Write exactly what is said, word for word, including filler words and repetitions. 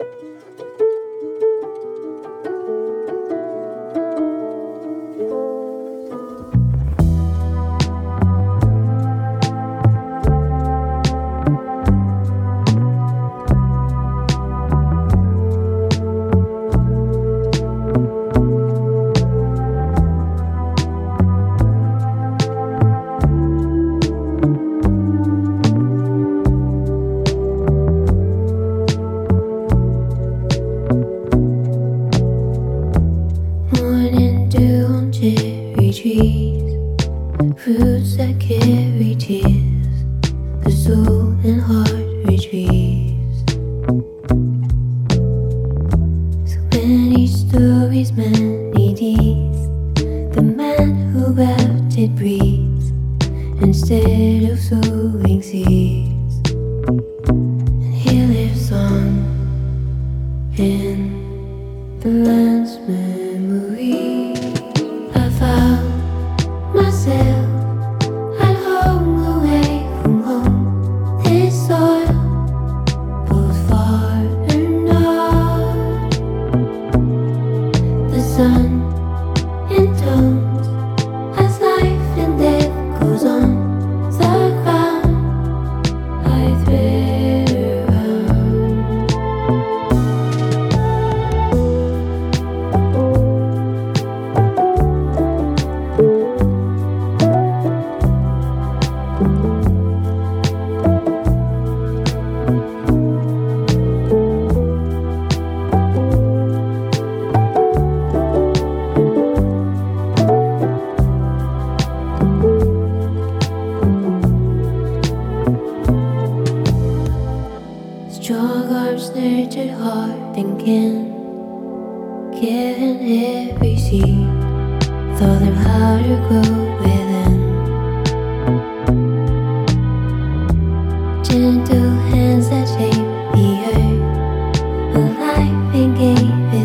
Morning dew on cherry trees, fruits that carry tears, the soul and heart retrieves. So many stories, many deeds. The man who wept it breathes instead of sowing seeds, and he lives on in the land's memory. I found myself at home, away from home. This soil, both far and north. The sun intones as life and death goes on. The ground I thread around. Strong arms nurtured heart and kin, given every seed, taught them how to grow within. Gentle hands that shape the earth, alive and gave it